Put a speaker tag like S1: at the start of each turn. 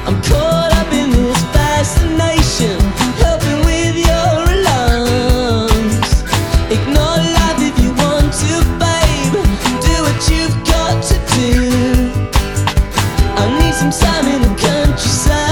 S1: I'm caught up in this fascination, helping with your alarms. Ignore life if you want to, babe. Do what you've got to do. I need some time in the countryside.